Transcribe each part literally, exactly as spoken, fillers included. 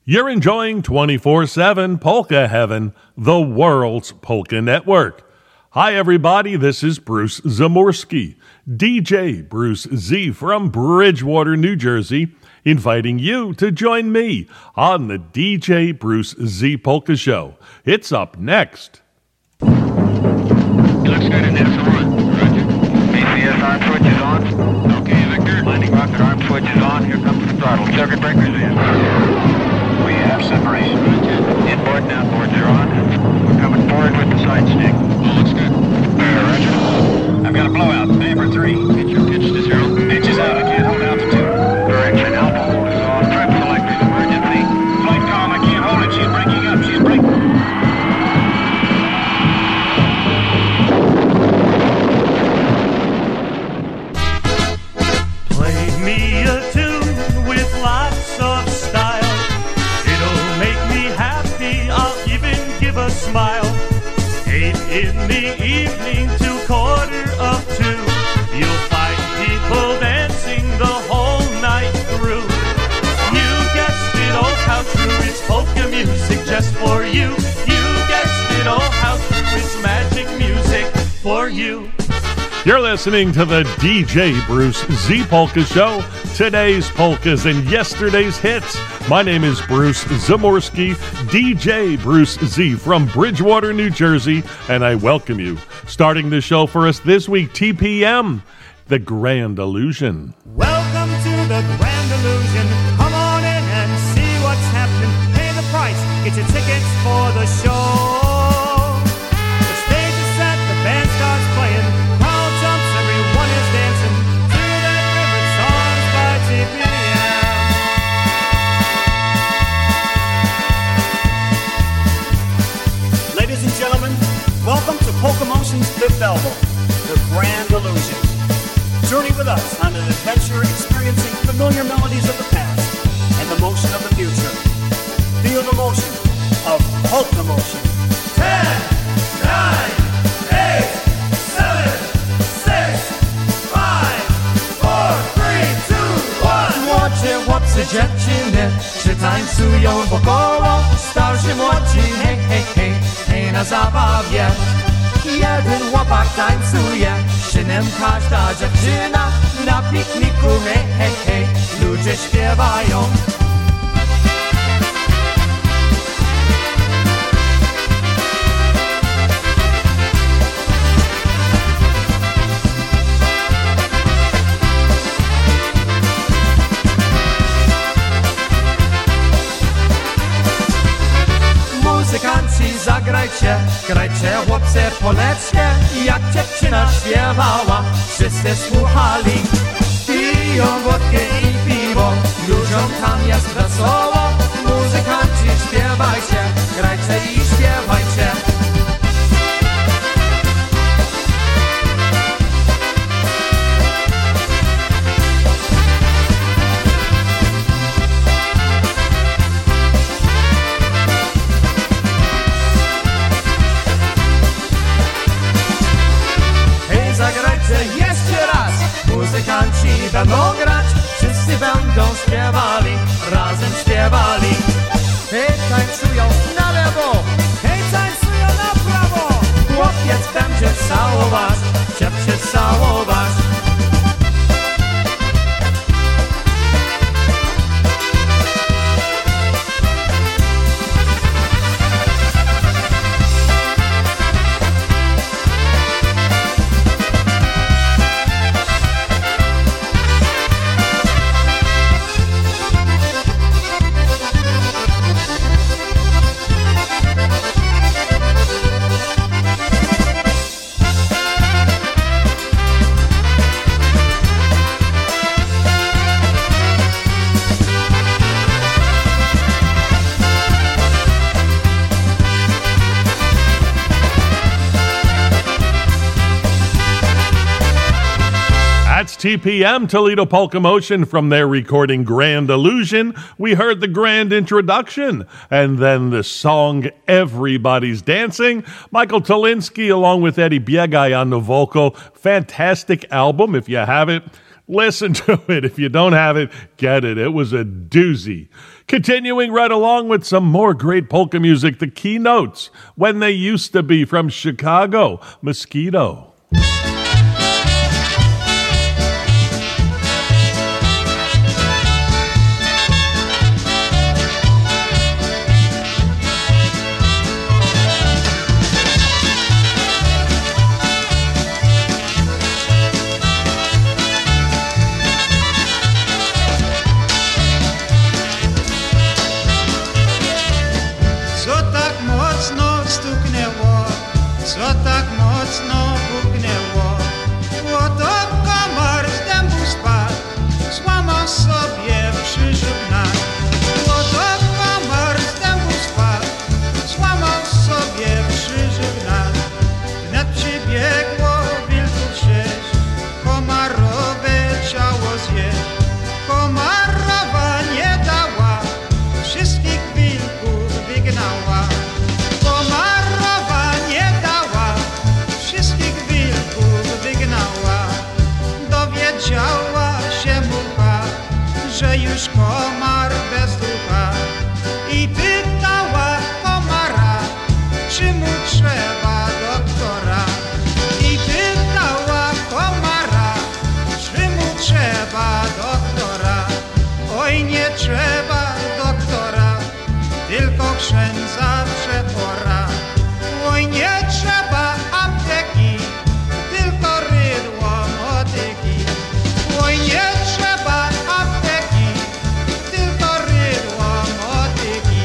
You're enjoying twenty-four seven Polka Heaven, the world's polka network. Hi, everybody. This is Bruce Zamorski, D J Bruce Z from Bridgewater, New Jersey, inviting you to join me on the D J Bruce Z Polka Show. It's up next. He looks good in S one. Roger. B C S arm switch is on. Okay, Victor. Landing rocket arm switch is on. Here comes the throttle. Circuit breakers in. We have separation. Inboard and outboards are on. We're coming forward with the side stick. All looks good. Uh, Roger. I've got a blowout. Neighbor three. Pitch your pitch to zero. Pitch is out. I can't hold altitude. Direction. Alpha hold is on. Trim selectors emergency. Flight com. I can't hold it. She's breaking up. She's breaking. Play me a tune with lots of style. It'll make me happy. I'll even give a smile. Eight in the evening to quarter of two. You'll find people dancing the whole night through. You guessed it, oh how true. It's polka music just for you. You guessed it, oh how true. It's magic music for you. You're listening to the D J Bruce Z Polka Show, today's polkas and yesterday's hits. My name is Bruce Zamorski, D J Bruce Z from Bridgewater, New Jersey, and I welcome you. Starting the show for us this week, T P M, The Grand Illusion. Welcome to the Grand Illusion. Come on in and see what's happening. Pay the price, get your tickets for the show. The stage is set, the band starts playing. Crowd jumps, everyone is dancing to their favorite songs by T P M. Ladies and gentlemen, welcome to Polka Motion's fifth album, The Grand Illusion. Journey with us on an adventure experiencing familiar melodies of the past and the motion of the future. Feel the motion of Polka Motion. Ten, nine, eight, seven, six, five, four, three, two, one. Młodzie chłopcy, dziewczyny, czy tańcują wokoło? Starsi, młodzi, hej, hej, hej, hej na zabawie. Jeden chłopak tańcuje, przy nim każda dziewczyna. Na pikniku, hej, hej, hej, ludzie śpiewają. Muzykanci, zagrajcie, grajcie chłopcy poleczkę. Jak dziewczyna śpiewała, wszyscy słuchali. Piją wódkę i piwo, ludziom tam jest wesoło. Muzykanci, śpiewajcie, grajcie i śpiewajcie. Zagrajcie jeszcze raz, muzykanci będą grać, wszyscy będą śpiewali, razem śpiewali. Hej, tańcują na lewo, hej, tańcują na prawo. Chłopiec będzie całować, dziewczę całować. T P M, Toledo Polka Motion, from their recording Grand Illusion. We heard the grand introduction and then the song Everybody's Dancing. Michael Tolinsky along with Eddie Biegaj on the vocal. Fantastic album. If you have it, listen to it. If you don't have it, get it. It was a doozy. Continuing right along with some more great polka music, the Keynotes, When They Used to Be from Chicago, Mosquito. Co tak mocno puknęło, łoto komar z dębu spadł, złamał sobie krzyżyk nad. Łoto komar z dębu spadł, złamał sobie krzyżyk nad. Wnet przybiegło wilków sześć, komarowe ciało zjeść. Komarowa nie dała, wszystkich wilków wygnała. Dowiedziała się mucha, że już komar bez ducha, i pytała komara, czy mu trzeba doktora. I pytała komara, czy mu trzeba doktora. Oj, nie trzeba doktora, tylko księdza przepora. Oj, nie trzeba apteki, tylko rydło motyki. Oj, nie trzeba apteki, tylko rydło motyki.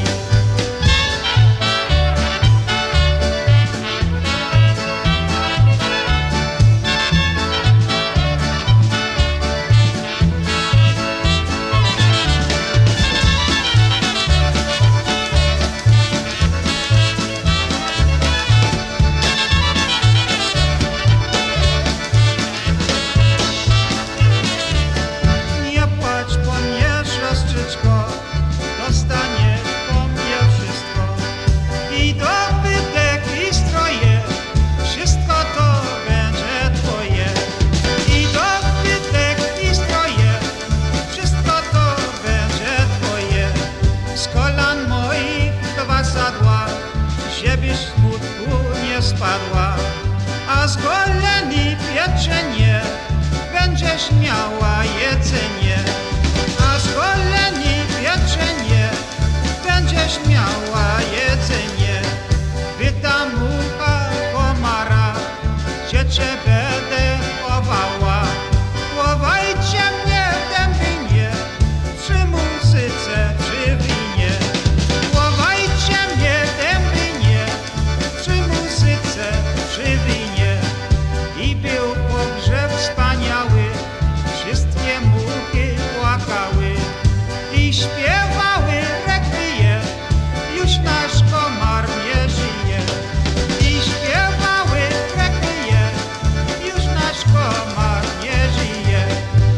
Dostaniesz po mnie wszystko, i dobytek, i stroje, wszystko to będzie twoje. I dobytek, i stroje, wszystko to będzie twoje. Z kolan moich dwa sadła, żebyś z smutku nie spadła, a z goleni pieczenie będziesz miała jedzenie. A z goleni pieczenie będziesz miała jedzenie. Pyta mucha komara, gdzie cię będę chowała. Chowajcie mnie w dębinie, przy muzyce, przy winie. Chowajcie mnie w dębinie, przy muzyce, przy winie. I był pogrzeb wspaniały, wszystkie muchy płakały i śpiewały rekwiem, już nasz komar nie żyje. I śpiewały rekwiem, już nasz komar nie żyje.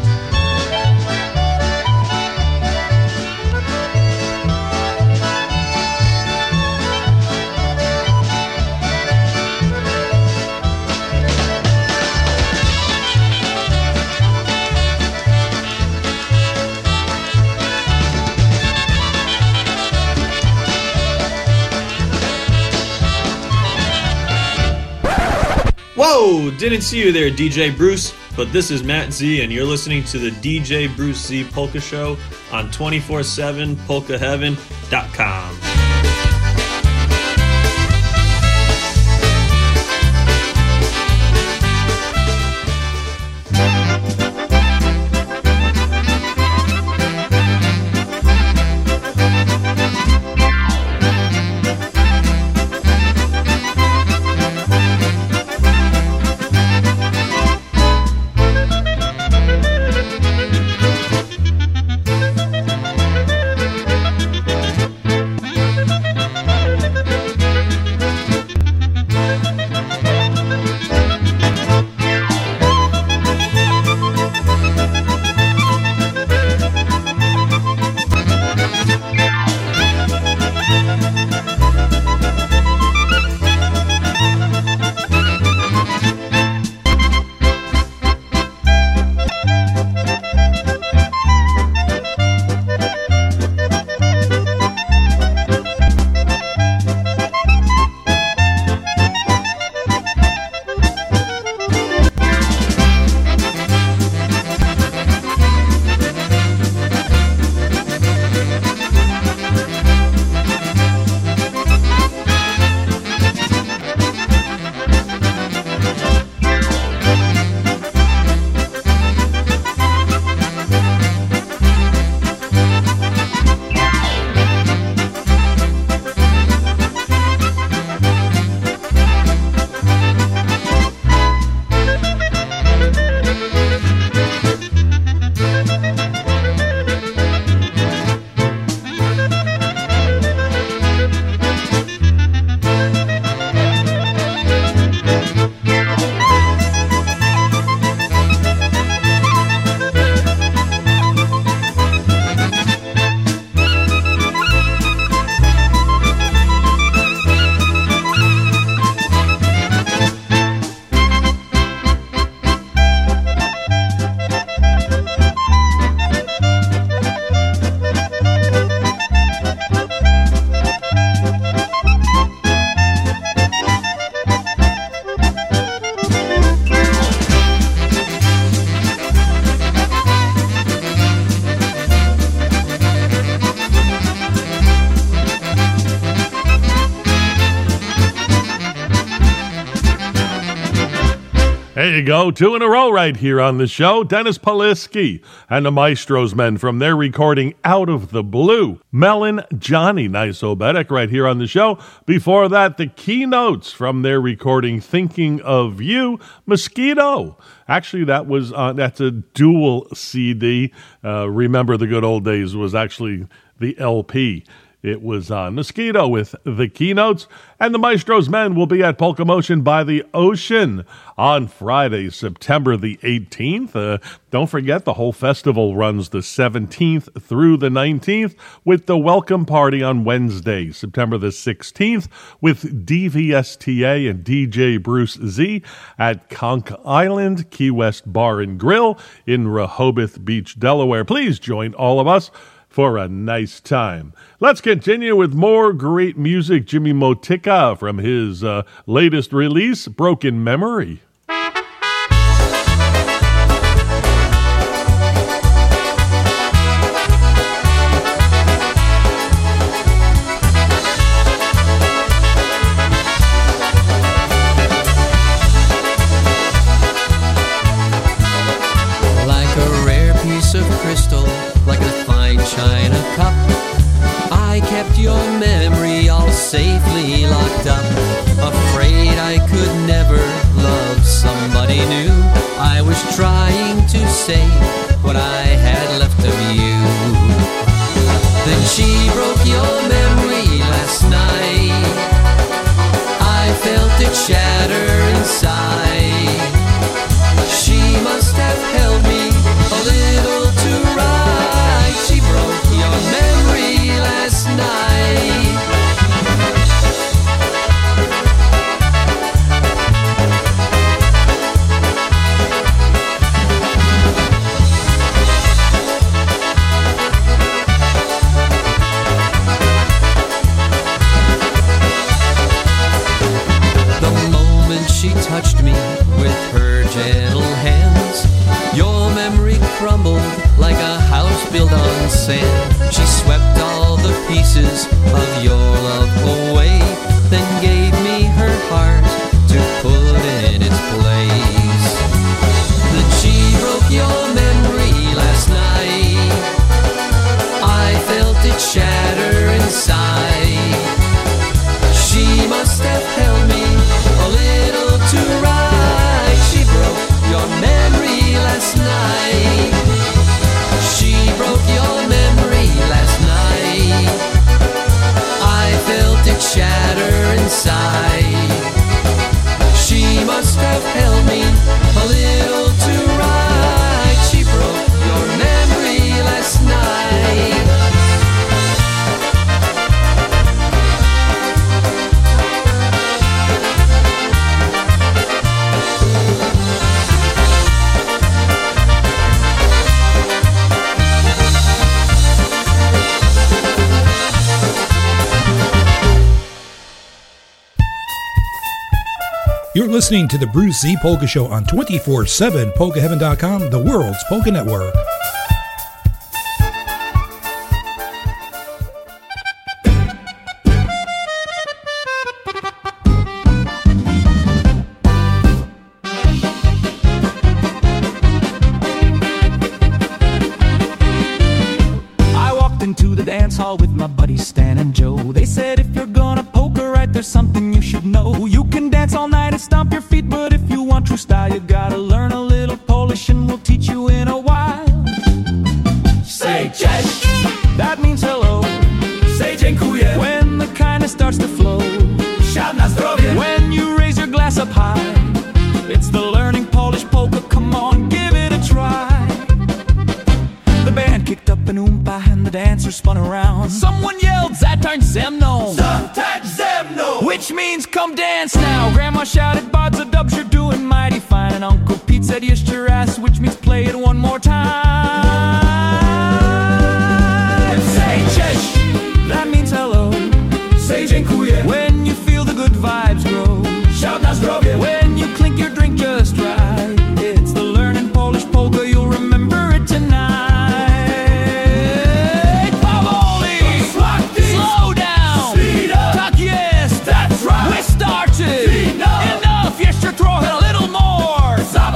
Whoa! Didn't see you there, D J Bruce, but this is Matt Z, and you're listening to the D J Bruce Z Polka Show on twenty-four seven polka heaven dot com. There you go, two in a row right here on the show. Dennis Polisky and the Maestro's Men from their recording Out of the Blue. Melon Johnny, nice obetic right here on the show. Before that, the Keynotes from their recording Thinking of You. Mosquito. Actually, that was uh, that's a dual C D. Uh, Remember the Good Old Days was actually the L P. It was uh, Mosquito with the Keynotes, and the Maestro's Men will be at Polka Motion by the Ocean on Friday, September the eighteenth. Uh, don't forget, the whole festival runs the seventeenth through the nineteenth, with the welcome party on Wednesday, September the sixteenth, with D V S T A and D J Bruce Z at Conch Island Key West Bar and Grill in Rehoboth Beach, Delaware. Please join all of us for a nice time. Let's continue with more great music. Jimmy Motika from his uh, latest release, Broken Memory. Like a rare piece of crystal, like a fine china cup, I kept your memory all safely locked up. Afraid I could never love somebody new. I was trying to say what I had left of you. Then she broke your memory last night. I felt it shatter inside. She must have held me a little too right. She broke your memory last night. The moment she touched me with her gentle hands, your memory crumbled like a house built on sand. She swept all the pieces of your love away, then gave me her heart to put in its place. Then she broke your memory last night. I felt it shatter inside. She must have held me a little too right. She broke your memory last night. She broke your memory last night. I felt it shatter inside. She must have held me a little too right. She broke your memory last night. You're listening to the Bruce Z Polka Show on twenty-four seven polka heaven dot com, the world's polka network. I walked into the dance hall with my buddies Stan and Joe. They said, if you're gonna polka right, there's something you should know. You can dance all night and stomp your feet, but if you want true style, you gotta learn a little Polish and we'll teach you in a while. Say cześć, that means hello. Say dziękuję, when the kindness starts to flow. Siad na zdrowie, when you raise your glass up high. It's the learning Polish polka, come on, give it a try. The band kicked up an oompa and the dancers spun around. Someone yelled, Zatarn ze mną, Zatarn ze mną, which means come dance now. Grandma shouted, Bod's a dubs, you're doing mighty fine. And Uncle Pete said, jeszcze raz, which means play it one more time. Say cześć, that means hello. Say dziękuję, when you feel the good vibes grow. Shout na zdrowie, when you clink your drink just right. It's the learning Polish polka, you'll remember it tonight. Slow down, speed up, tak jest, that's right. We started, enough, enough, jeszcze trochę, a little more.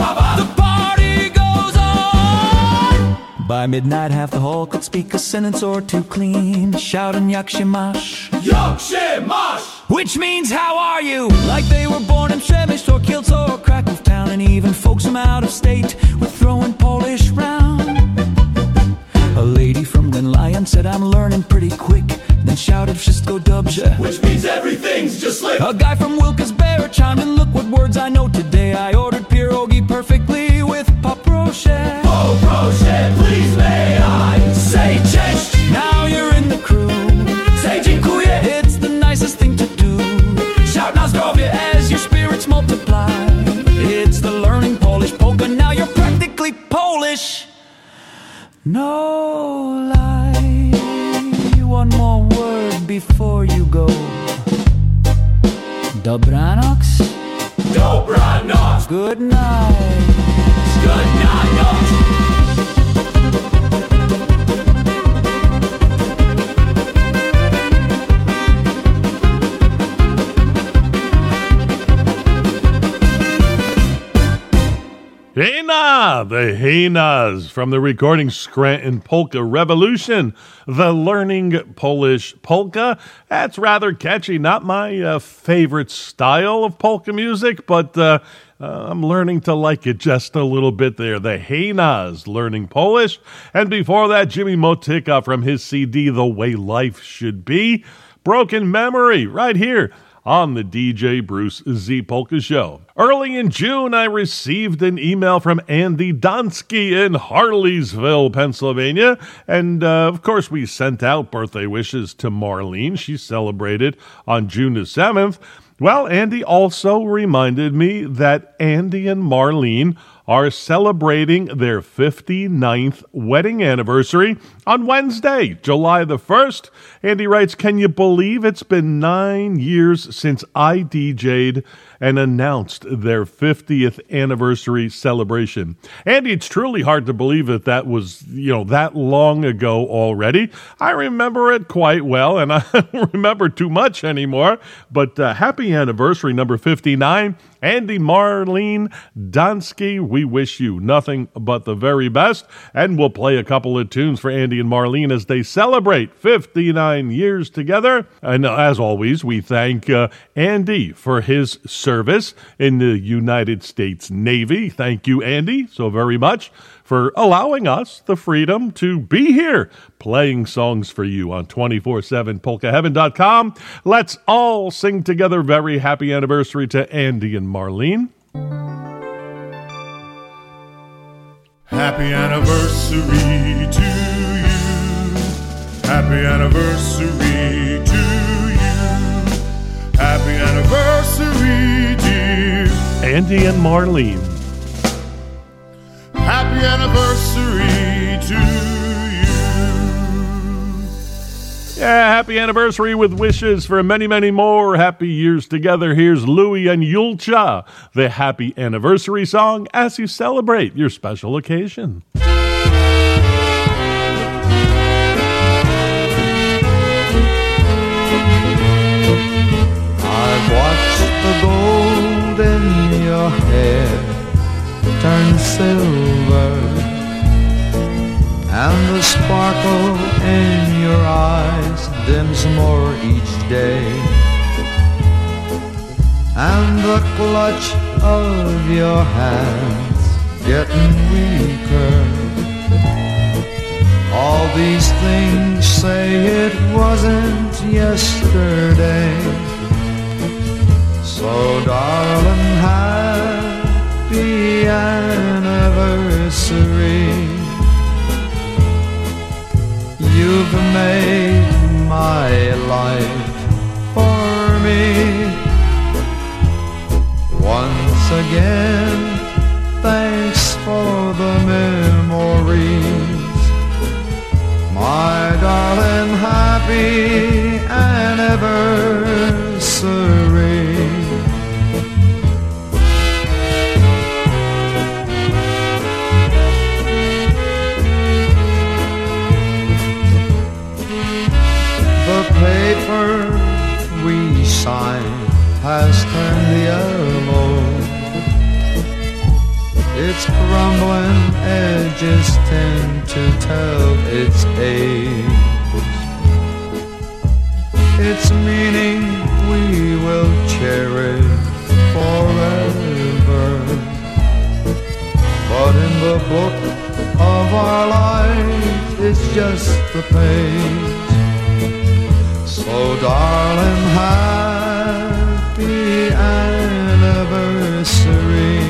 By midnight, half the hall could speak a sentence or two clean, shouting Yakshimash, Yakshimash! which means how are you? Like they were born in Przemysl or Kielce or Krakow town, and even folks from out of state were throwing Polish round. A lady from Glen Lyon said, I'm learning pretty quick, then shouted Wszystko dobrze, which means everything's just like. A guy from Wilkes-Barre chimed in, look what words I know today. I ordered pierogi perfectly with paprosze. Poproszę, please may I say cześć. Now you're in the crew. Say dziękuję. It's the nicest thing to do. Shout na zdrowie as your spirits multiply. It's the learning Polish polka. Now you're practically Polish. No lie. One more word before you go. Dobranoc. Dobranoc. Good night. Good night. Hejna, the Hejnas from the recording Scranton Polka Revolution, the learning Polish polka. That's rather catchy. Not my uh, favorite style of polka music, but uh, uh, I'm learning to like it just a little bit there. The Hejnas, learning Polish. And before that, Jimmy Motyka from his C D, The Way Life Should Be. Broken Memory, right here on the D J Bruce Z Polka Show. Early in June, I received an email from Andy Donsky in Harleysville, Pennsylvania. And, uh, of course, we sent out birthday wishes to Marlene. She celebrated on June the seventh. Well, Andy also reminded me that Andy and Marlene are celebrating their fifty-ninth wedding anniversary on Wednesday, July the first. Andy writes, can you believe it's been nine years since I D J'd and announced their fiftieth anniversary celebration? Andy, it's truly hard to believe that that was, you know, that long ago already. I remember it quite well, and I don't remember too much anymore, but uh, happy anniversary number fifty-nine. Andy, Marlene, Donsky, we wish you nothing but the very best, and we'll play a couple of tunes for Andy and Marlene as they celebrate fifty-nine years together. And as always, we thank uh, Andy for his service in the United States Navy. Thank you, Andy, so very much for allowing us the freedom to be here playing songs for you on twenty-four seven polka heaven dot com. Let's all sing together very happy anniversary to Andy and Marlene. Happy anniversary to you. Happy anniversary to you. Happy anniversary, dear Andy and Marlene. Happy anniversary to you. Yeah, happy anniversary with wishes for many, many more happy years together. Here's Louie and Yulcha, the happy anniversary song as you celebrate your special occasion. I've watched the gold in your hair turn silver, and the sparkle in your eyes dims more each day, and the clutch of your hands getting weaker. All these things say it wasn't yesterday. So darling, happy anniversary. You've made my life for me. Once again, thanks for the memories. My darling, happy anniversary. The paper we signed has turned yellow, its crumbling edges tend to tell its age. Its meaning we will cherish forever. But in the book of our lives, it's just the page. So darling, happy anniversary.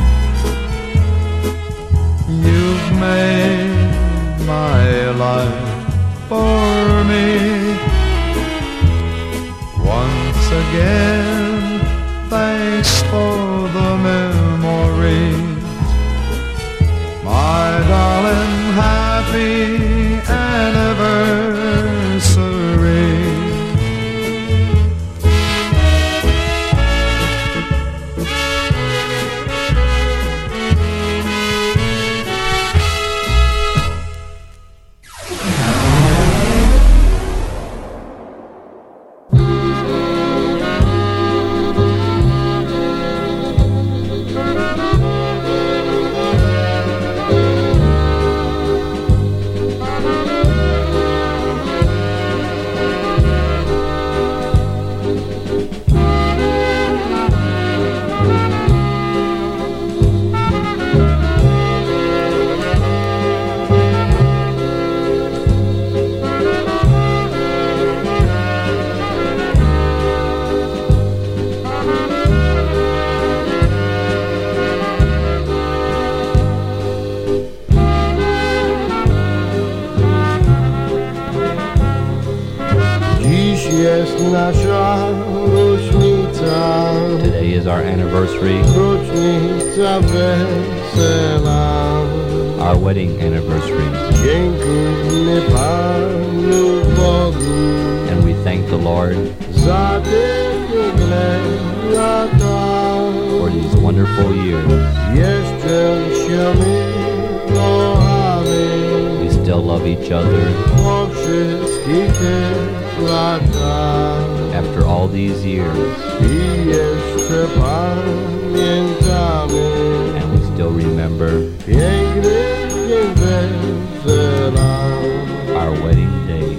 You've made my life for me. Once again, thanks for the memories. My darling, happy anniversary. Today is our anniversary, our wedding anniversary, and we thank the Lord for these wonderful years. We still love each other after all these years, and we still remember our wedding day.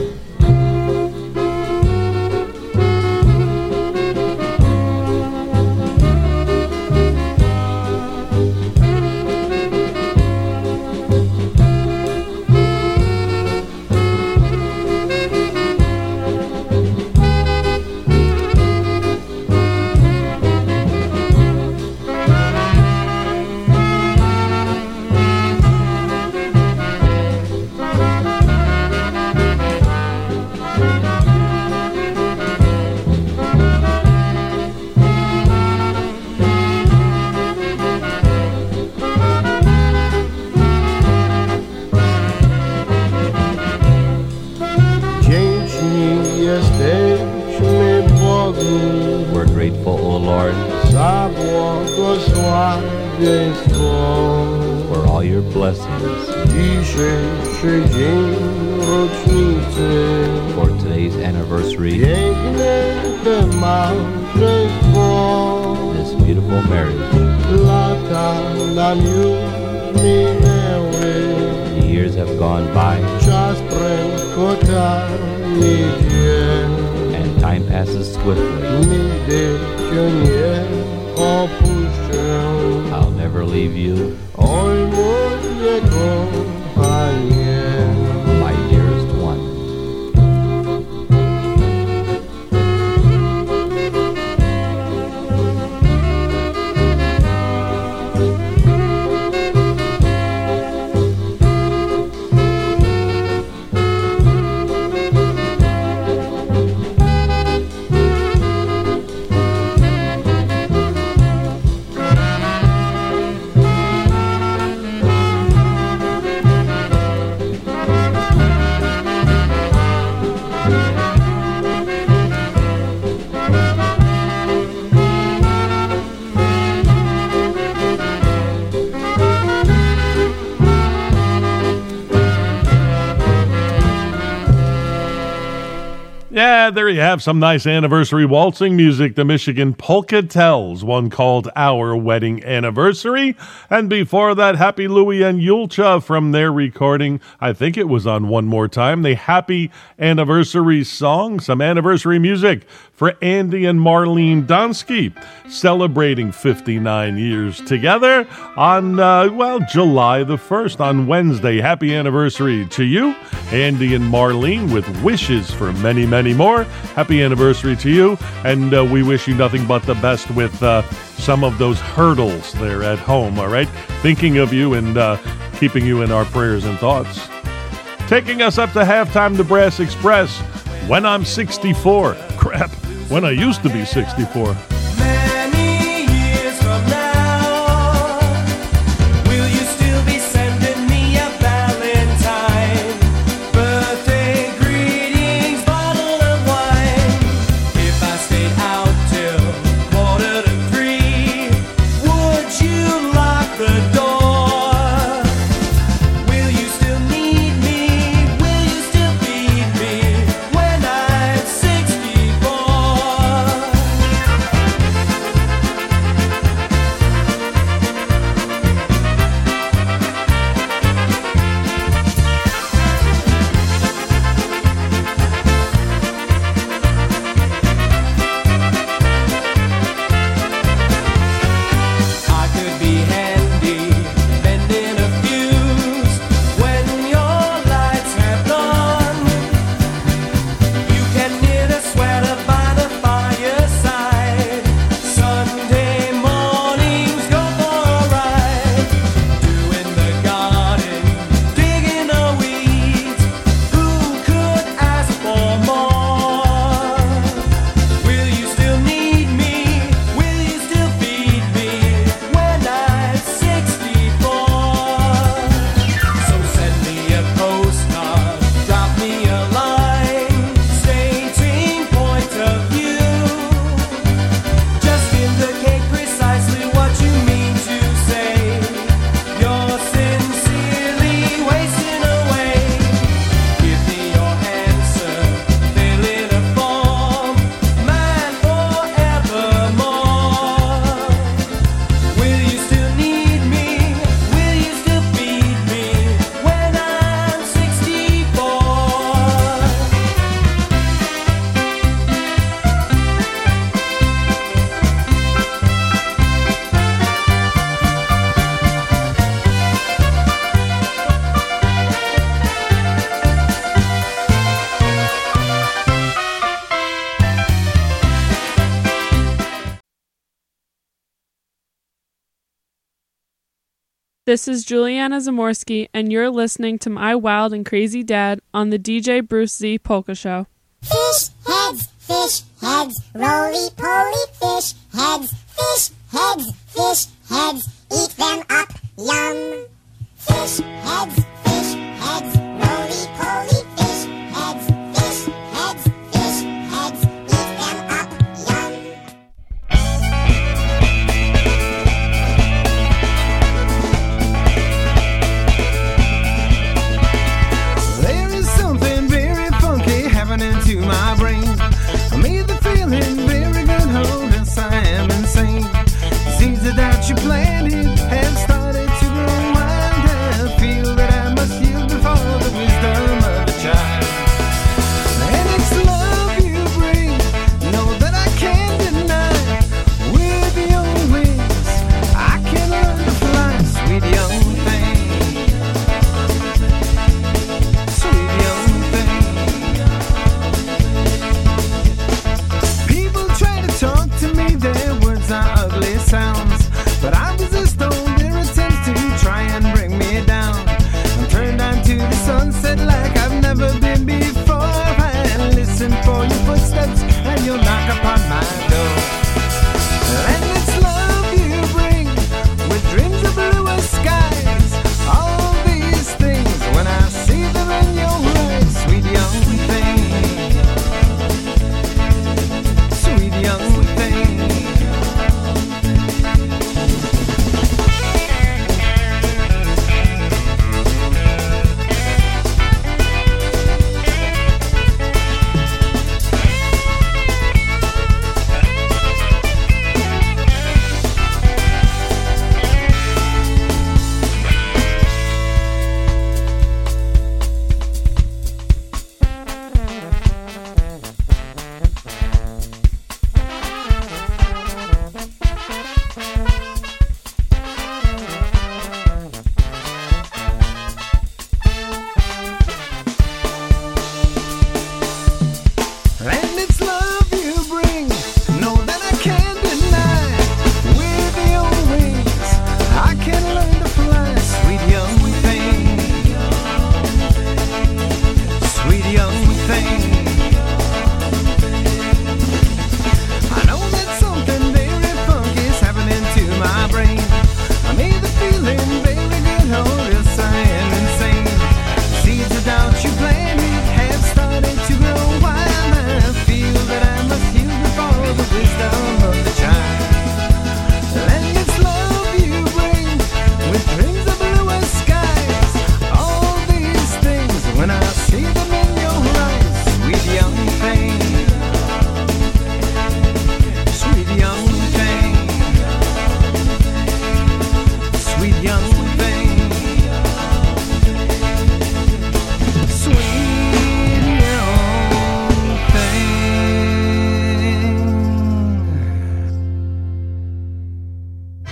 We're grateful, O Lord, for all your blessings, for today's anniversary, this beautiful marriage. The years have gone by, and time passes swiftly. I'll never leave you, my dearest one. there you have some nice anniversary waltzing music. The Michigan Polka Tells, one called Our Wedding Anniversary. And before that, Happy Louie and Yulcha from their recording, I think it was on One More Time, the Happy Anniversary song, some anniversary music for Andy and Marlene Donsky, celebrating fifty-nine years together on, uh, well, July the first, on Wednesday. Happy anniversary to you, Andy and Marlene, with wishes for many, many more. Happy anniversary to you, and uh, we wish you nothing but the best with uh, some of those hurdles there at home, all right? Thinking of you and uh, keeping you in our prayers and thoughts. Taking us up to halftime, the Brass Express, When I'm sixty-four. Crap, when I used to be sixty-four. Many years from now, will you still be sending me a Valentine? Birthday greetings, bottle of wine. If I stayed out till quarter to three, would you lock the door? Will you still need me? Will you still feed me when I'm sixty-four? I could be handy, bending a fuse when your lights have gone. You can knit a sweater by the fireside. Sunday mornings go for a ride, doing the garden, digging the weeds. Who could ask for more? Will you still need me? Will you still feed me when I'm sixty-four? So send me a postcard, drop me a line, stating point of view. Just indicate precisely what you mean to say. You're sincerely wasting away. Give me your answer, fill in a form, mine forevermore. Will you still need me? Will you still feed me when I'm sixty-four? This is Juliana Zamorsky, and you're listening to My Wild and Crazy Dad on the D J Bruce Z Polka Show. Fish heads, fish heads, roly-poly fish heads, fish heads, fish heads, eat them up, yum. Fish heads, fish heads, roly-poly fish heads, fish heads, fish heads, eat them up, yum. There is something very funky happening to my brain. I'm either feeling very good, oh, yes, I am insane. Seems that you planted have started to grow wild. I feel that I must yield before the wisdom of a child. And it's love you bring, know that I can't deny. With your wings, I can learn to fly, sweet young thing. Sweet young thing. People try to talk to me, their words are ugly sounds, but I resist all their attempts to try and bring me down. I'm turned on to the sunset like I've never been before. I listen for your footsteps and you'll knock upon my door. And it's love you bring with dreams of bluer skies. All these things when I see them in your eyes, sweet young thing. Sweet young thing.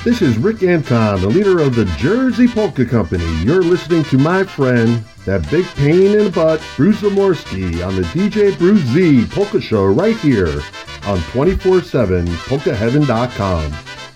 This is Rick Anton, the leader of the Jersey Polka Company. You're listening to my friend, that big pain in the butt, Bruce Zamorsky, on the D J Bruce Z Polka Show right here on twenty-four seven polka heaven dot com.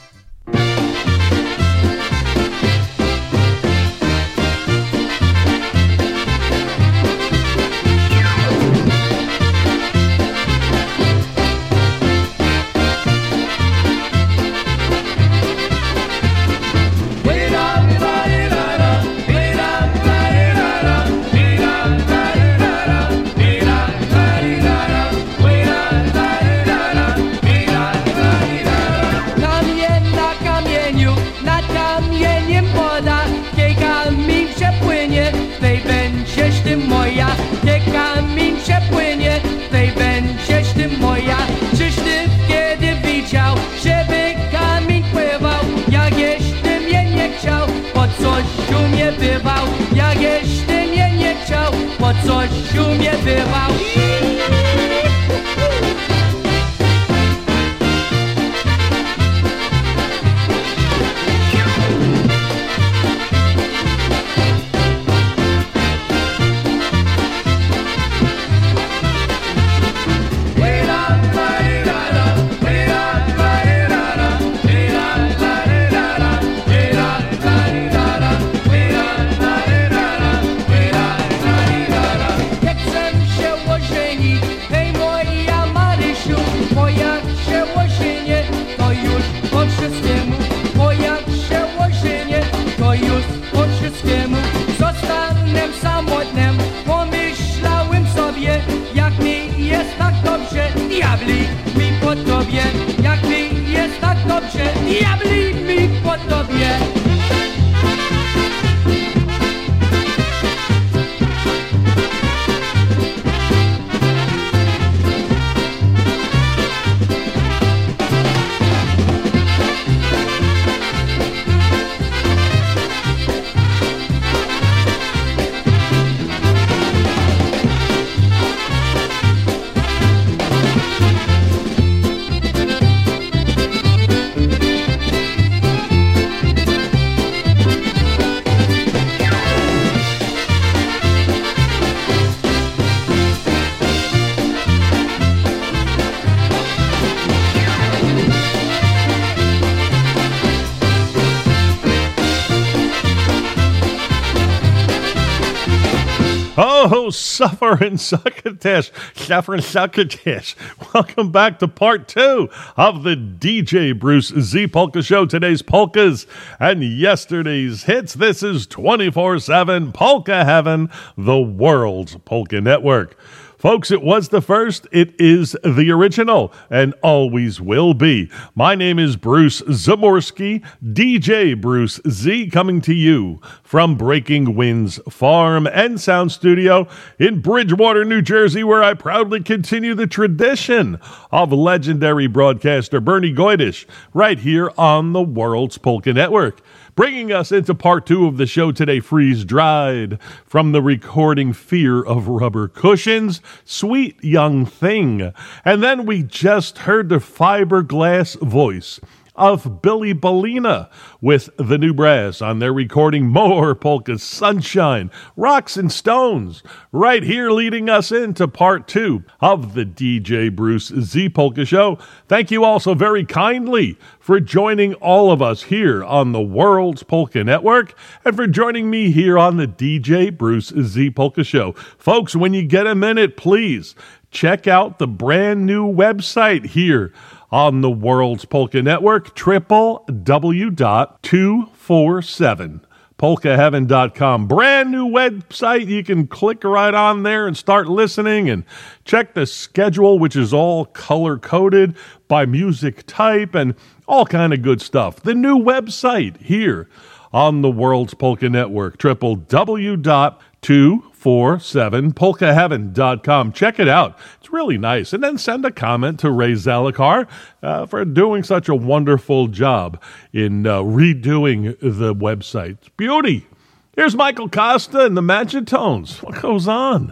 Oh, suffer and succotash, suffer and succotash. Welcome back to part two of the D J Bruce Z Polka Show. Today's polkas and yesterday's hits. This is twenty-four seven Polka Heaven, the world's polka network. Folks, it was the first, it is the original, and always will be. My name is Bruce Zamorsky, D J Bruce Z, coming to you from Breaking Winds Farm and Sound Studio in Bridgewater, New Jersey, where I proudly continue the tradition of legendary broadcaster Bernie Goydish right here on the World's Polka Network. Bringing us into part two of the show today, Freeze Dried, from the recording Fear of Rubber Cushions, Sweet Young Thing. And then we just heard the fiberglass voice of Billy Bellina with the New Brass on their recording More Polka Sunshine, Rocks and Stones, right here leading us into part two of the D J Bruce Z Polka Show. Thank you all so very kindly for joining all of us here on the World's Polka Network and for joining me here on the D J Bruce Z Polka Show. Folks, when you get a minute, please check out the brand new website here on the World's Polka Network, w w w dot two forty-seven polka heaven dot com. Brand new website. You can click right on there and start listening and check the schedule, which is all color-coded by music type and all kind of good stuff. The new website here on the World's Polka Network, w w w dot two forty-seven polka heaven dot com. Check it out. It's really nice. And then send a comment to Ray Zalakar uh, for doing such a wonderful job in uh, redoing the website. It's beauty. Here's Michael Costa and the Magic Tones. What goes on?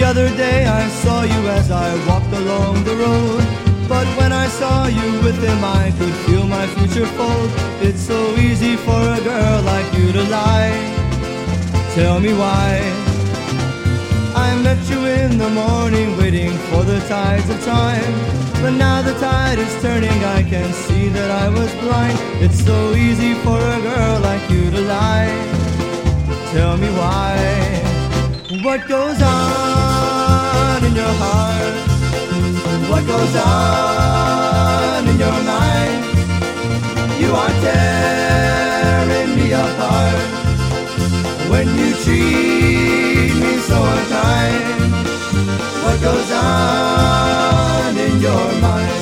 The other day I saw you as I walked along the road, but when I saw you with him I could feel my future fold. It's so easy for a girl like you to lie. Tell me why. I met you in the morning waiting for the tides of time, but now the tide is turning, I can see that I was blind. It's so easy for a girl like you to lie. Tell me why. What goes on in your heart? What goes on in your mind? You are tearing me apart when you treat me so unkind. What goes on in your mind?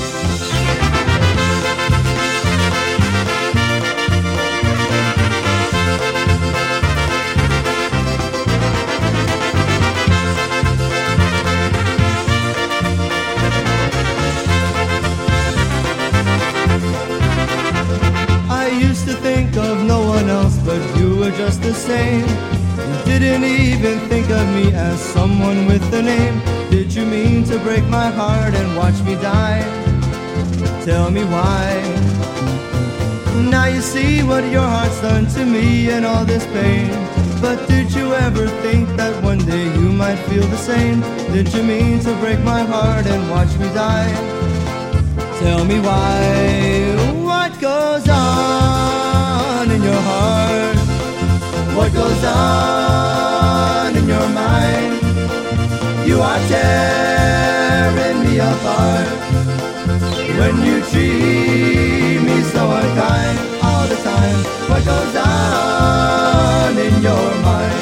I used to think of no one else, but you were just the same. You didn't even think of me as someone with a name. Did you mean to break my heart and watch me die? Tell me why. Now you see what your heart's done to me and all this pain. But did you ever think that one day you might feel the same? Did you mean to break my heart and watch me die? Tell me why. What goes on in your heart? What goes on in your mind? You are tearing me apart when you treat me so unkind all the time. What goes on in your mind?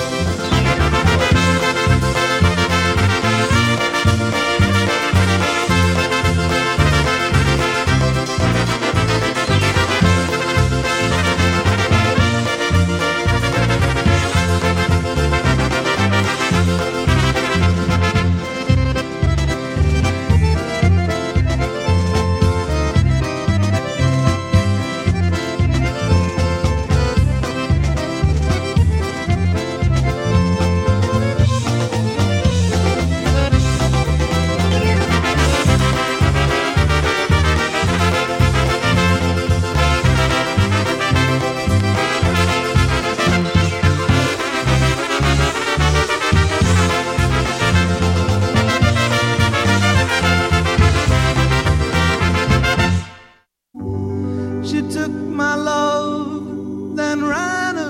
She took my love, then ran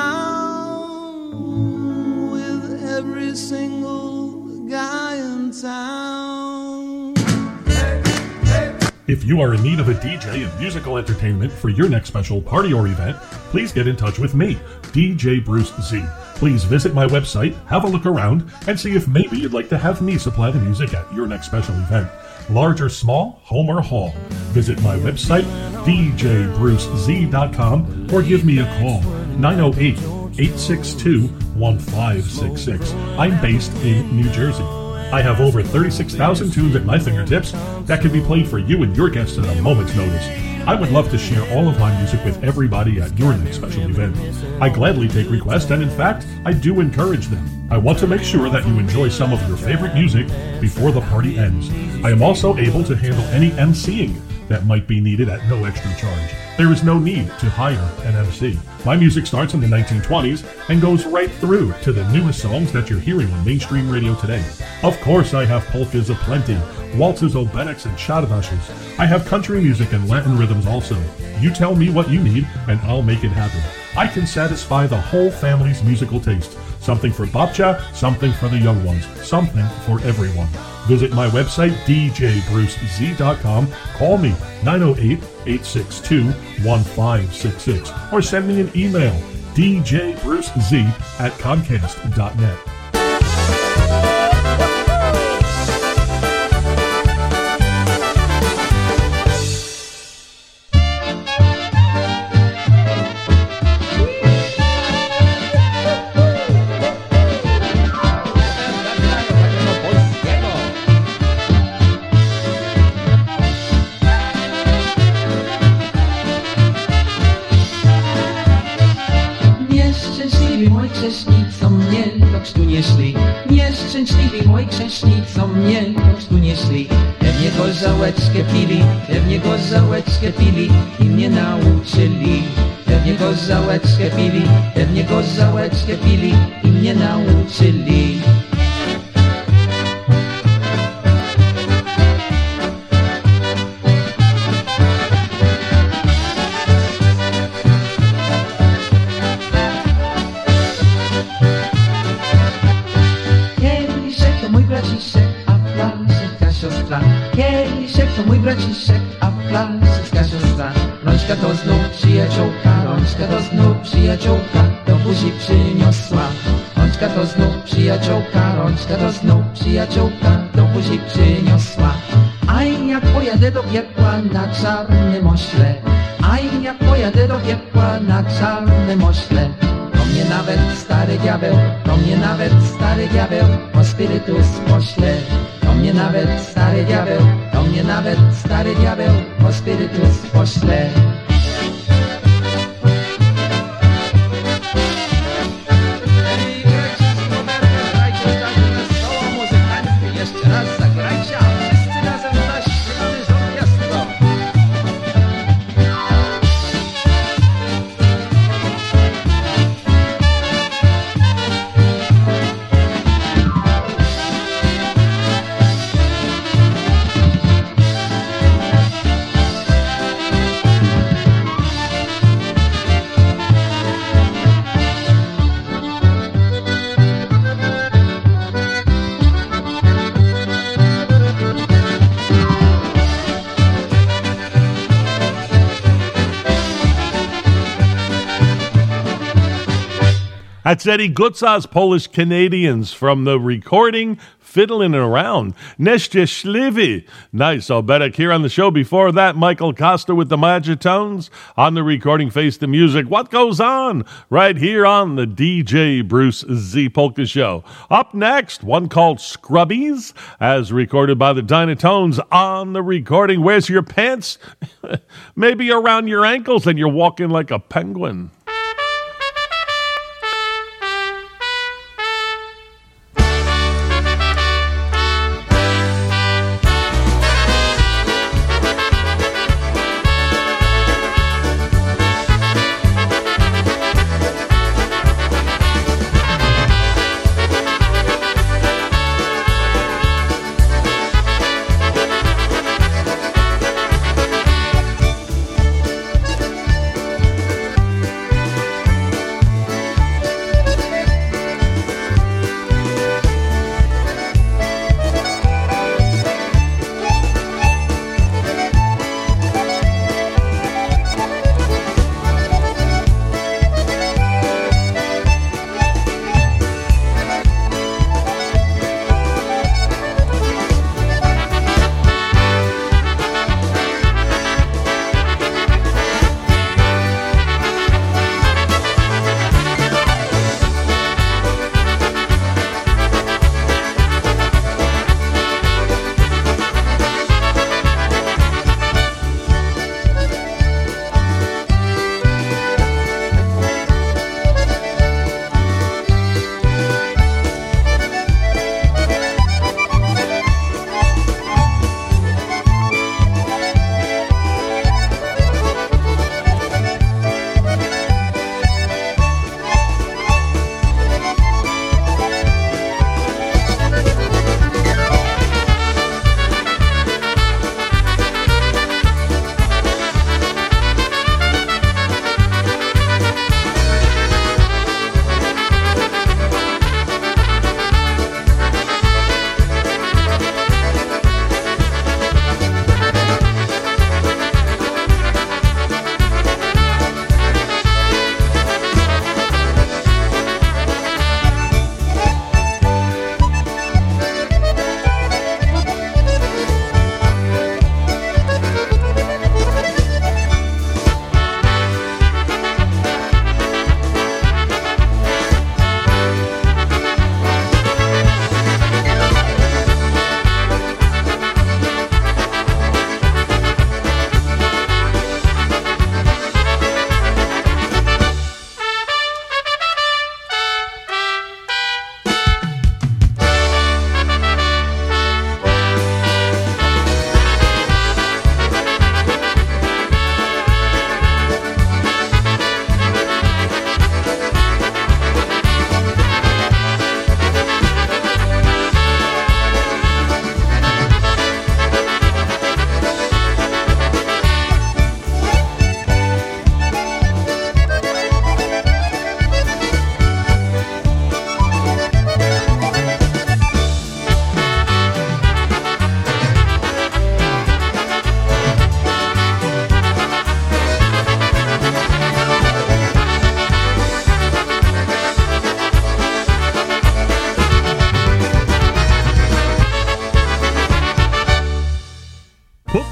around with every single guy in town. If you are in need of a D J and musical entertainment for your next special party or event, please get in touch with me, D J Bruce Z. Please visit my website, have a look around, and see if maybe you'd like to have me supply the music at your next special event. Large or small, home or hall. Visit my website, d j bruce z dot com, or give me a call, nine oh eight, eight six two, one five six six. I'm based in New Jersey. I have over thirty-six thousand tunes at my fingertips that can be played for you and your guests at a moment's notice. I would love to share all of my music with everybody at your next special event. I gladly take requests, and in fact, I do encourage them. I want to make sure that you enjoy some of your favorite music before the party ends. I am also able to handle any emceeing that might be needed at no extra charge. There is no need to hire an M C. My music starts in the nineteen twenties and goes right through to the newest songs that you're hearing on mainstream radio today. Of course, I have polkas aplenty, waltzes, obereks, and chadavashes. I have country music and Latin rhythms also. You tell me what you need, and I'll make it happen. I can satisfy the whole family's musical taste. Something for babcha, something for the young ones, something for everyone. Visit my website, d j bruce z dot com, call me, nine oh eight, eight six two, one five six six, or send me an email, d j bruce z at comcast dot net. Nieszczęśliwy mój grzesznik, co mnie rok sztu nie szczęśliwi, moi grzesznicą mnie tu nieśli. Pewnie gorzałeczkę pili, pewnie gorzałeczkę pili i mnie nauczyli. Pewnie gorzałeczkę pili, pewnie gorzałeczkę pili i mnie nauczyli. Kieliszek to mój braciszek, a flaszeczka siostra. Rączka to znów przyjaciółka, rączka to znów przyjaciółka do buzi przyniosła. Rączka to znów przyjaciółka, rączka to znów przyjaciółka do buzi przyniosła. Aj, jak pojadę do piekła na czarnym ośle, aj, jak pojadę do piekła na czarnym ośle. To mnie nawet stary diabeł, to mnie nawet stary diabeł o spirytus pośle. To mnie nawet stary diabeł, to mnie nawet stary diabeł o spirytus pośle. Jeszcze raz zagrajcie, a wszyscy razem zaśpiewamy z orkiestrą. That's Eddie Gutsa's Polish Canadians from the recording Fiddling Around. Neszczęśliwy. Nice. I'll bet it here on the show. Before that, Michael Costa with the Magitones. On the recording, Face the Music. What Goes On? Right here on the D J Bruce Z Polka Show. Up next, one called Scrubbies, as recorded by the Dynatones. On the recording, Where's Your Pants? Maybe around your ankles and you're walking like a penguin.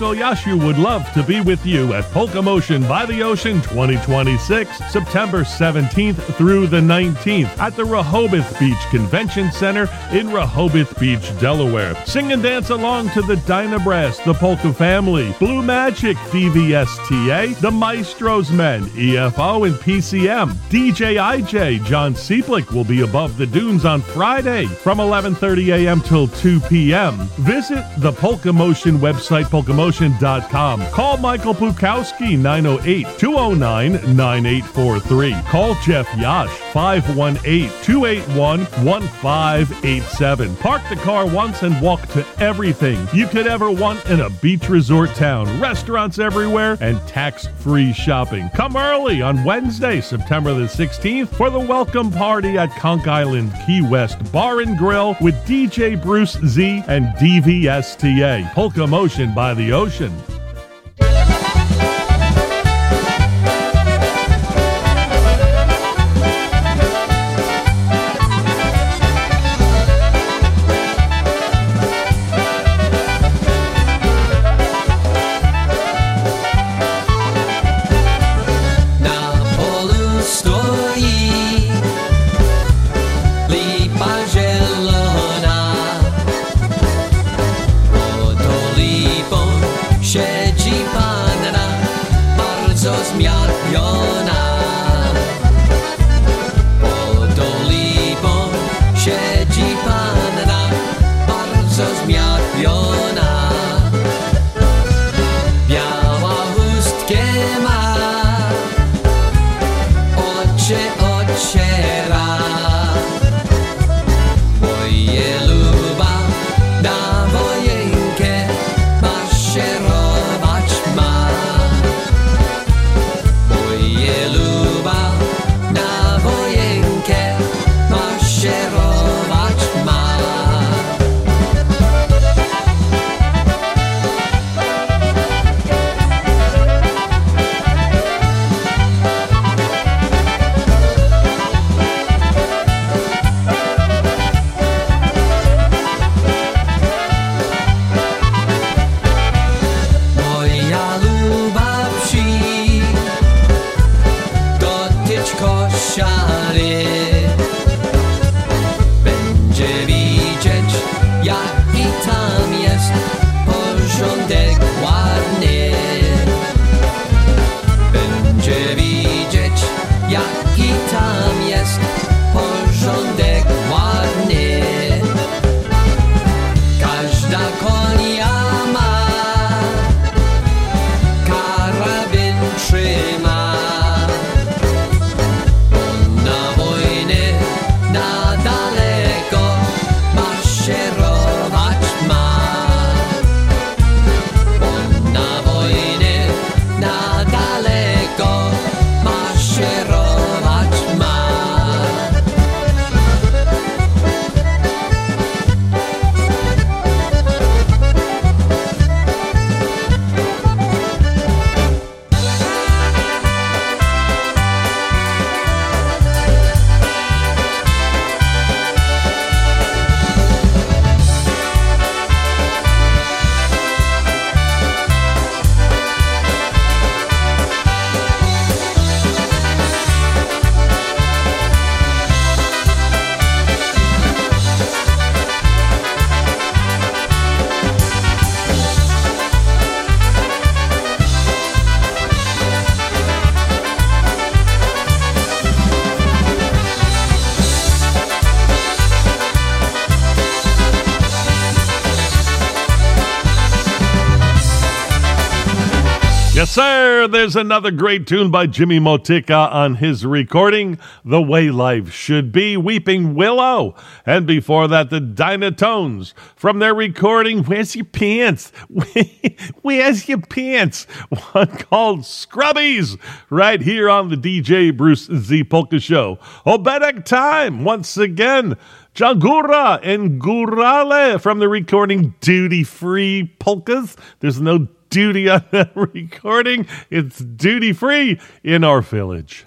Koyashu would love to be with you at Polka Motion by the Ocean twenty twenty-six, September seventeenth through the nineteenth at the Rehoboth Beach Convention Center in Rehoboth Beach, Delaware. Sing and dance along to the Dyna Brass, the Polka Family, Blue Magic, D V S T A, the Maestros Men, E F O, and P C M. D J I J John Seeplick will be above the dunes on Friday from eleven thirty a.m. till two p.m. Visit the Polka Motion website, polka motion dot com. Call Michael Pukowski, nine oh eight, two oh nine, nine eight four three. Call Jeff Yash, five one eight, two eight one, one five eight seven. Park the car once and walk to everything you could ever want in a beach resort town. Restaurants everywhere and tax-free shopping. Come early on Wednesday, September the sixteenth for the welcome party at Conch Island Key West Bar and Grill with D J Bruce Z and D V S T A. Polka Motion by the Ocean. Yes, sir. There's another great tune by Jimmy Motika on his recording, The Way Life Should Be, Weeping Willow. And before that, the Dynatones from their recording, Where's Your Pants? Where's Your Pants? One called Scrubbies, right here on the D J Bruce Z Polka Show. Obedek time, once again. Jagura and Gurale from the recording Duty Free Polkas. There's no duty on that recording. It's duty free in our village.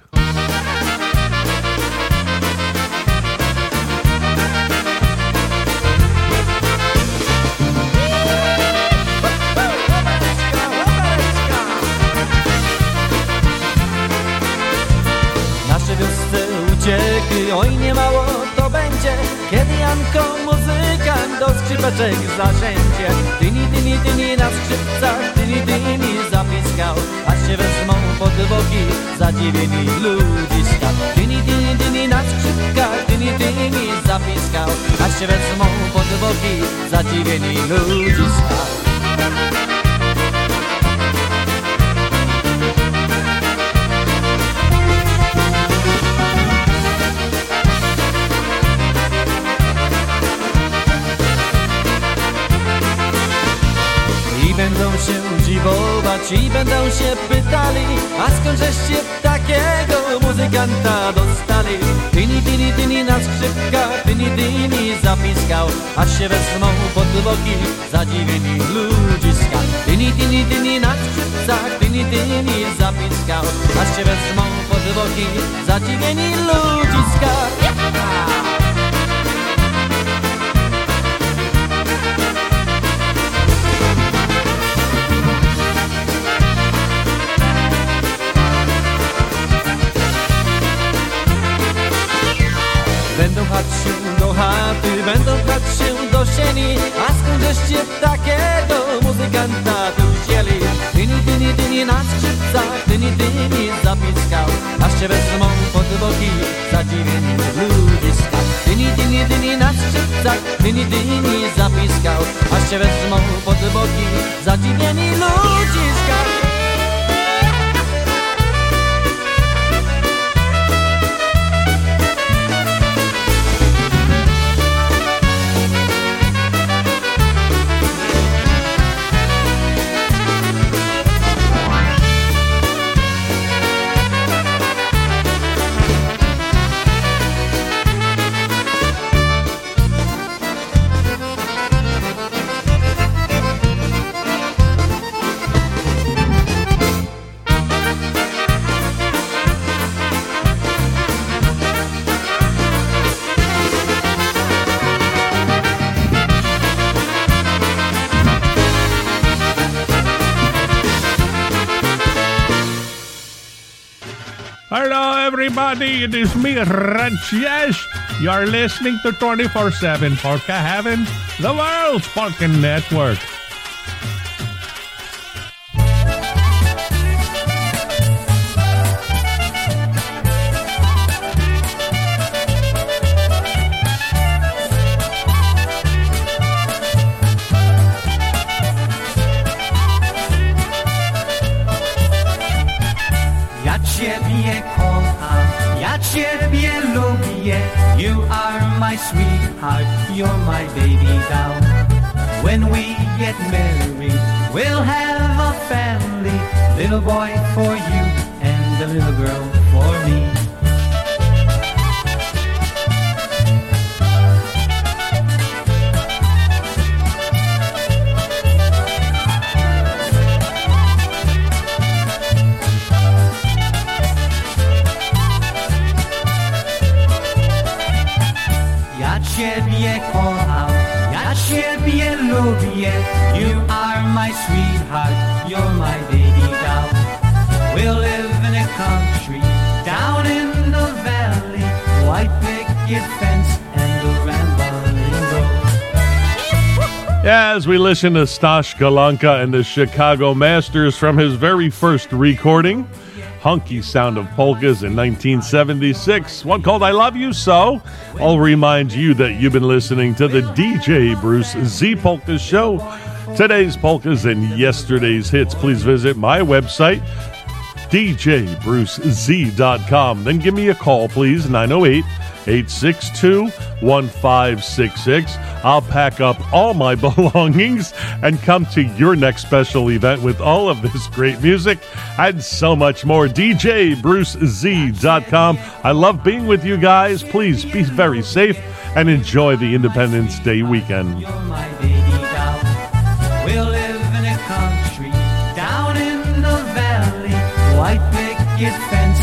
Janko, muzykant, do skrzypeczek zasiędzie. Tyni, tyni, tyni na skrzypcach, tyni, tyni zapiskał, aż się wezmą pod boki zadziwieni ludziska. Tyni, tyni, tyni na skrzypkach, tyni, tyni zapiskał, aż się wezmą pod boki zadziwieni ludziska. Będą się dziwować i będą się pytali, a skąd żeście takiego muzykanta dostali? Tyni, tyni, tyni na skrzypkach, tyni, tyni zapiskał, aż się wezmą pod boki zadziwieni ludziska. Tyni, tyni, tyni na skrzypcach, tyni, tyni zapiskał, aż się wezmą pod boki zadziwieni ludziska. Będą chać się do chaty, będą chać się do sieni, a skąd żeście takiego muzykanta tu wzięli? Tyni, tyni, tyni na skrzypcach, tyni, tyni zapiskał, aż się wezmą pod boki zadziwieni ludziska. Tyni, tyni, tyni na skrzypcach, tyni, tyni zapiskał, aż się wezmą pod boki zadziwieni ludziska. Hello, everybody. It is me, Ranches. You're listening to twenty-four seven Polka Heaven, the world's polka network. Ciebie kocham, ja Ciebie lubię. You are my sweetheart, you're my baby doll. When we get married, we'll have a family. Little boy for you and a little girl for me. Ciebie kocham, ja Ciebie lubię. You are my sweetheart, you're my baby doll. We'll live in a country down in the valley, white picket fence and a rambling road. As we listen to Stash Galanka and the Chicago Masters from his very first recording, Hunky Sound of Polkas in nineteen seventy-six, one called I Love You So. I'll remind you that you've been listening to the D J Bruce Z Polka Show. Today's polkas and yesterday's hits. Please visit my website, d j bruce z dot com. Then give me a call, please, nine oh eight, eight six two, one five six six. I'll pack up all my belongings and come to your next special event with all of this great music and so much more. d j bruce z dot com. I love being with you guys. Please be very safe and enjoy the Independence Day weekend. You're my baby doll. We'll live in a country down in the valley, white picket fence